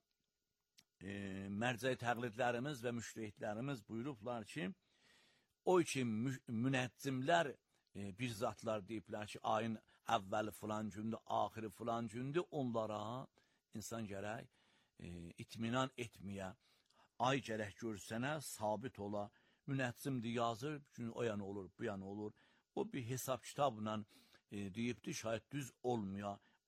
mərcəy təqlidlərimiz və müştəhidlərimiz buyurublar ki, o ki münəccimlər bir zatlar deyiblər ki, ayın əvvəli filan gündür, axiri filan gündür, onlara insan gərək itminan etməyə, ay gərək görsənə, sabit ola, münəccimdir yazır, gün o yana olur, bu yana olur, o bir hesab kitabla deyibdir, şayət düz olmaya,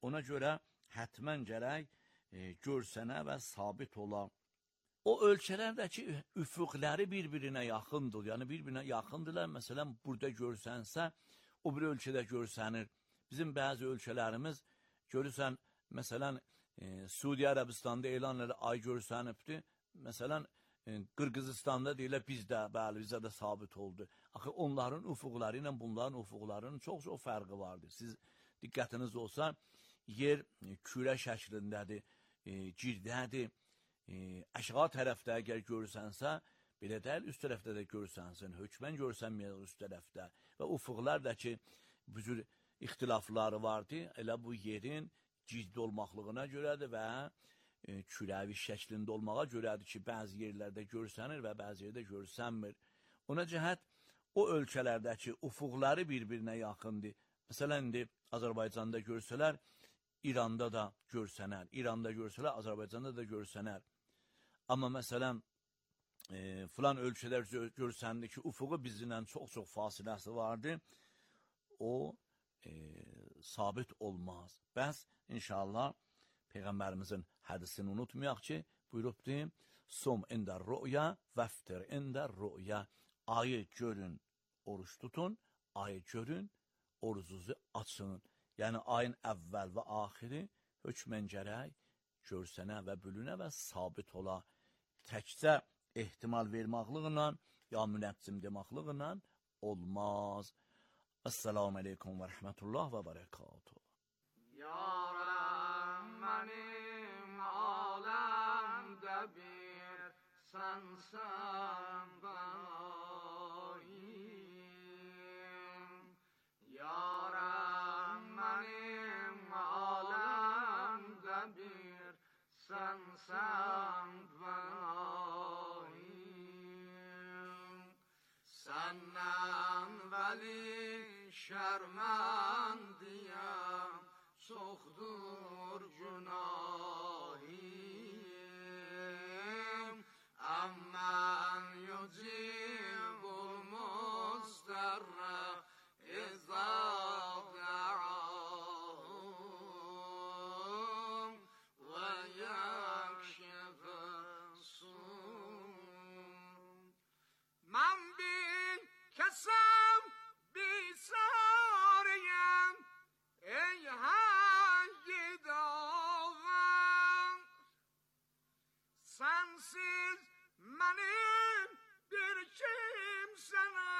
Ona görə hətmən gərək görsənə və sabit ola. O ölçələrdəki üfüqləri bir-birinə yaxındır. Yəni bir-birinə yaxındırlar. Məsələn, burada görsənsə, o bir ölçədə görsənir. Bizim bəzi ölçələrimiz görürsən, məsələn, Suudi Ərəbistanda elan edir, ay görsənibdir. Məsələn, Qırğızistanda deyirlər, bizdə də sabit oldu. Axı onların üfüqləri ilə bunların üfüqlarının çox-çox fərqi vardır. Siz diqqətiniz olsa, yer kürə şəklindədir, girdədir. Aşağı tərəfdə əgər görsənsə, belə deyil, üst tərəfdə də görsənsin, hökmən görsənməyək üst tərəfdə. Və üfüqlər də ki, bu cür ixtilafları vardır, elə bu yerin ciddi olmaqlığına görədir və kürəvi şəklində olmağa görədir ki, bəzi yerlərdə görsənir və bəzi yerdə görsənmir. Ona cəhət, o ölkələrdəki üfüqləri bir-birinə yaxındır. Məsələn, indi Azərbaycanda görsələr, İranda da görsənər. İranda görsələr, Azərbaycanda da görsənər. Amma məsələn, filan ölkələr görsəndi ki, üfüqü bizimlə çox-çox fasiləsi vardır. O, sabit olmaz. Bəs, inşallah, Peyğəmbərimizin hədisini unutmayaq ki, buyurubdur, Sum ində rü'ya, vəftir ində rü'ya. Ayı görün, oruç tutun, ayı görün, orucunuzu açın. Yəni, ayın əvvəl və axiri hökmən gərək görsənə və bölünə və sabit ola. Təkcə ehtimal vermaqlığla, ya münəccim demaqlığla olmaz. Esselamu Aleyküm və Rəhmətullah və Bərəkatuhu. Yarəm mənim aləmdə bir sənsən bənayim. Yarəm mənim aləmdə bir sənsən bənayim. Səndən vəli şərməndiyəm, çoxdur günahim. Əmmən yücibul müstərrə izə də'ahum və yəkşifəsun. Mən bir kəsəm bisariyəm, ey həyyid ağam. Sənsiz mənim bir kimsənə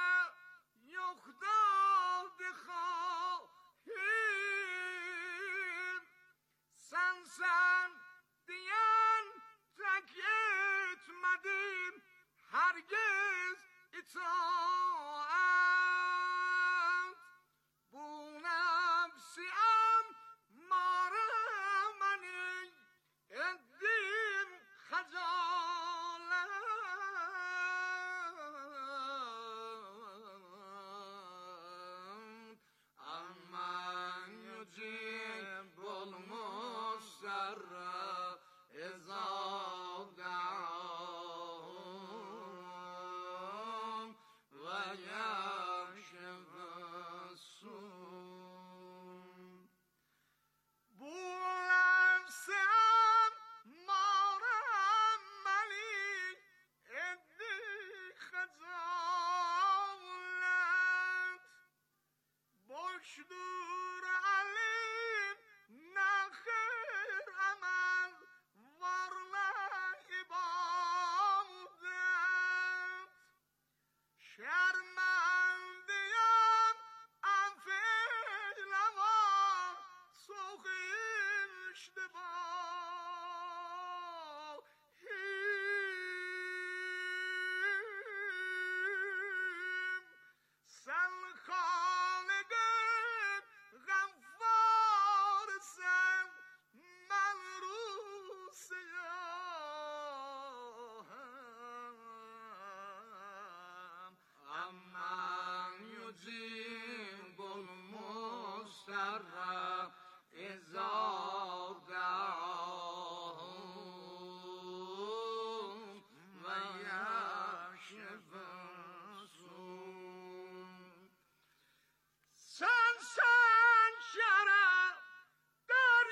yoxdur xahim. Sənsən deyən tək etmədim, hərgiz itaət. Bu nəfsiyəm marə məni etdim xəcalət. Əmmən yücibul müstərrə izə də'ahum və yəkşifəsun. Bu nəfsəm marəm məni etdi xəcalət. Boşdur əlim, nə xeyr əməl, varla ibadət. Şərməndiyəm, əfeylə var, çox iştibahim. Sən xaliqin qəffarsən, mən rusiyəm. Əmmən yücibul müstərrə izə də'ahum və yəkşifəsun. Sen şərə der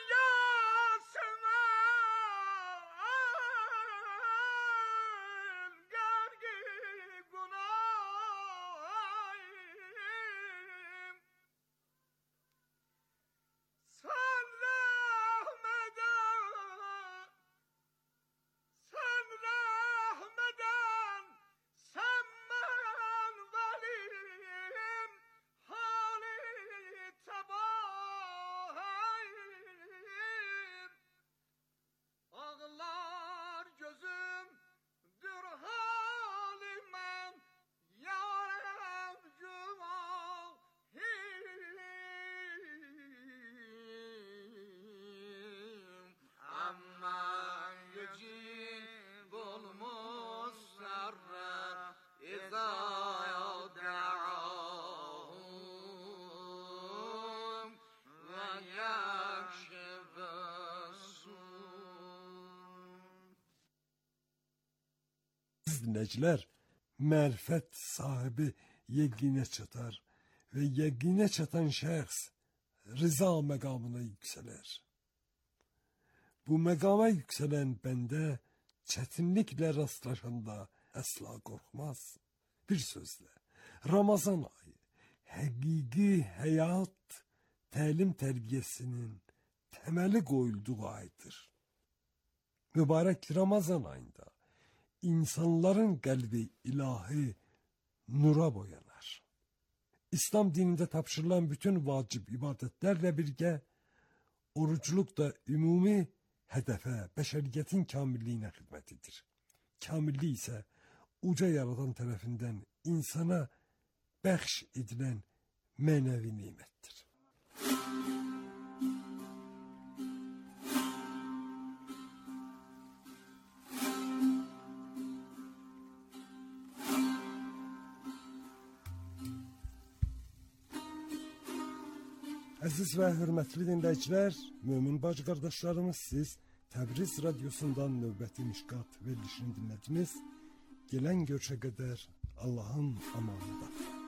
dinləyicilər, mərifət sahibi yeqinə çatar və yeqinə çatan şəxs rıza məqamına yüksələr. Bu məqama yüksələn bəndə çətinliklə rastlaşanda əsla qorxmaz. Bir sözlə, Ramazan ayı həqiqi həyat təlim tərbiyəsinin təməli qoyulduğu aydır. Mübarək Ramazan ayında insanların qəlbi ilahi nura boyanar. İslam dinində tapşırılan bütün vacib ibadətlərlə birgə orucluq da ümumi hədəfə, bəşəriyyətin kamilliyinə xidmət edir. Kamillik isə uca yaradan tərəfindən insana bəxş edilən mənəvi nemətdir. Əziz və hörmətli dinləyicilər, mömin bacı qardaşlarımız, siz Təbriz radiosundan növbəti Mişqat verilişini dinlədiniz. Gələn görüşə qədər Allahın amanında.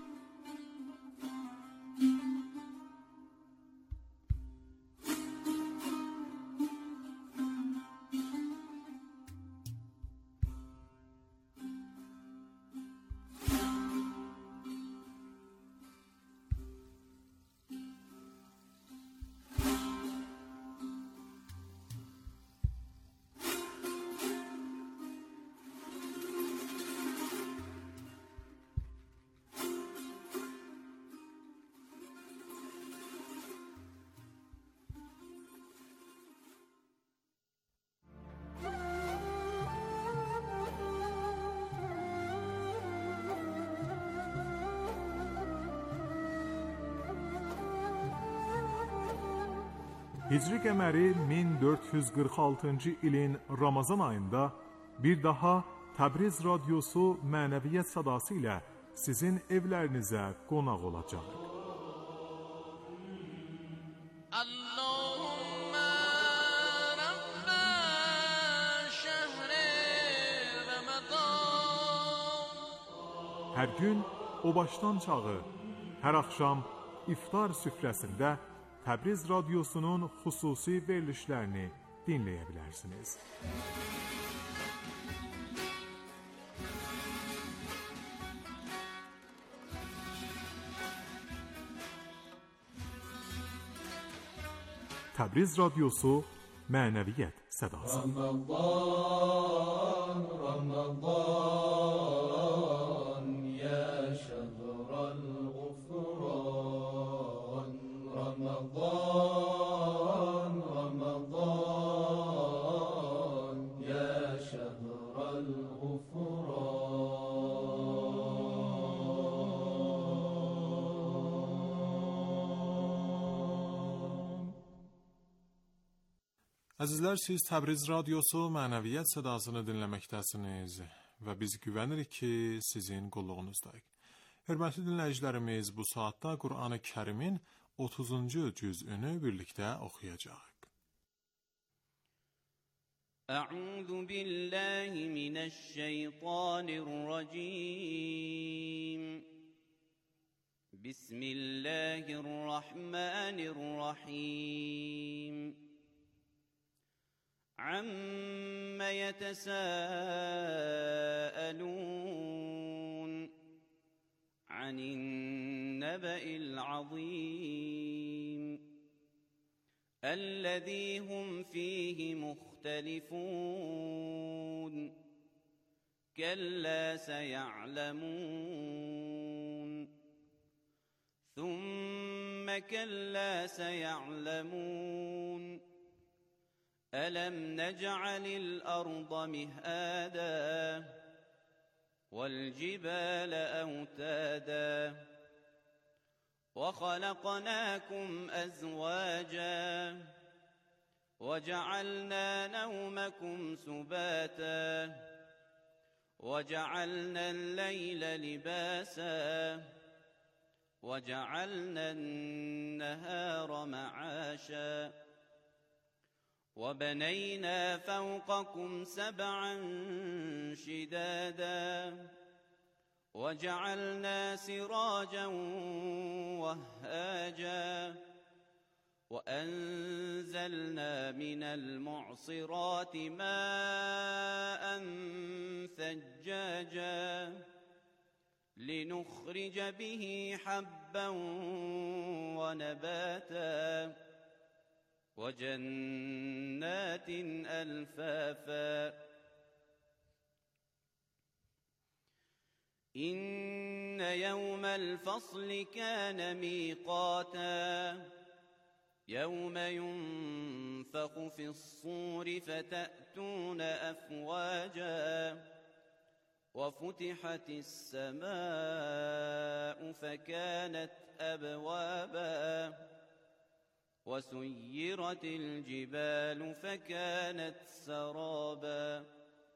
Hicri qəməri 1446-cı ilin Ramazan ayında bir daha Təbriz radiosu mənəviyyət sadası ilə sizin evlərinizə qonaq olacaq. Hər gün o başdan çağı, hər axşam iftar süfrəsində Təbriz radiosunun xüsusi verilişlərini dinləyə bilərsiniz. Təbriz radiosu mənəviyyət sədası. Ramazan, Ramazan, ya şəhral ğufran. Ramazan, Ramazan, ya şəhral ğufran. Əzizlər, siz Təbriz radiosu mənəviyyət sədasını dinləməkdəsiniz və biz güvənirik ki, sizin qulluğunuzdayıq. Hörmətli dinləyicilərimiz, bu saatda Qur'an-ı Kərimin 30-cu cüzünü birlikdə oxuyacaq. Əuzu billahi minəşşeytanirracim. Bismillahirrahmanirrahim. عَمَّ يَتَسَاءَلُونَ عَنِ النَّبَإِ الْعَظِيمِ الَّذِي هُمْ فِيهِ مُخْتَلِفُونَ كَلَّا سَيَعْلَمُونَ ثُمَّ كَلَّا سَيَعْلَمُونَ أَلَمْ نَجْعَلِ الْأَرْضَ مِهَادًا وَالْجِبَالَ أَوْتَادًا وَخَلَقْنَاكُمْ أَزْوَاجًا وَجَعَلْنَا نَوْمَكُمْ سُبَاتًا وَجَعَلْنَا اللَّيْلَ لِبَاسًا وَجَعَلْنَا النَّهَارَ مَعَاشًا وبنينا فوقكم سبعا شدادا وجعلنا سراجا وهاجا وأنزلنا من المعصرات ماء ثجاجا لنخرج به حبا ونباتا وجنات ألفافا إن يوم الفصل كان ميقاتا يوم ينفخ في الصور فتأتون أفواجا وفتحت السماء فكانت أبوابا وسيرت الجبال فكانت سرابا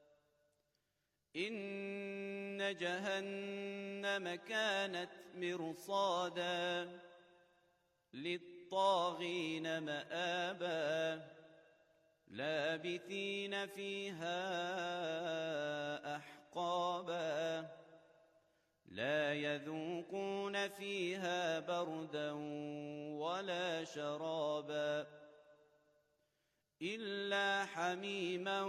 إن جهنم كانت مرصادا للطاغين مآبا لابثين فيها أحقابا لا يذوقون فيها بردا ولا شرابا إلا حميما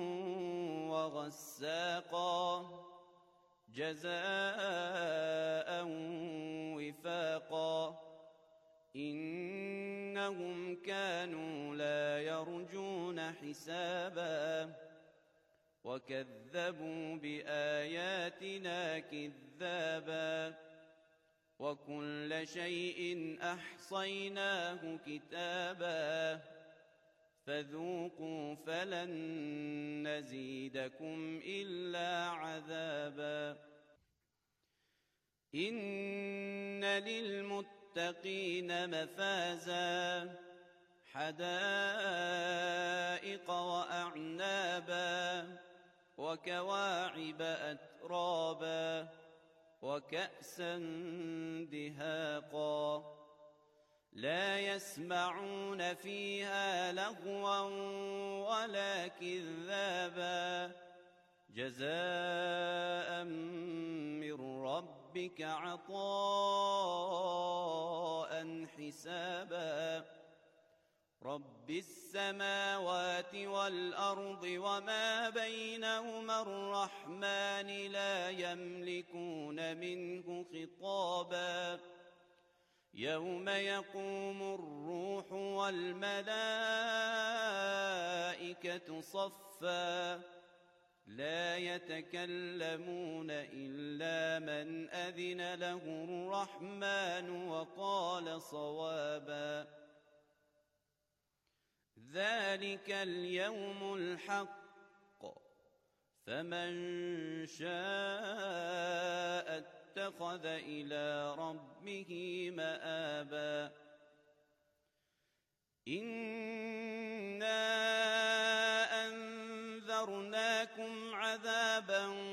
وغساقا جزاء وفاقا إنهم كانوا لا يرجون حسابا وكذبوا بآياتنا كذابا وكل شيء أحصيناه كتابا فذوقوا فلن نزيدكم إلا عذابا إن للمتقين مفازا حدائق وأعنابا وكواعب أترابا وكأسا دهاقا لا يسمعون فيها لغوا ولا كذابا جزاء من ربك عطاء حسابا رب السماوات والأرض وما بينهما الرحمن لا يملكون منه خطابا يوم يقوم الروح والملائكة صفا لا يتكلمون إلا من أذن له الرحمن وقال صوابا ذلك اليوم الحق فمن شاء اتخذ إلى ربه مآبا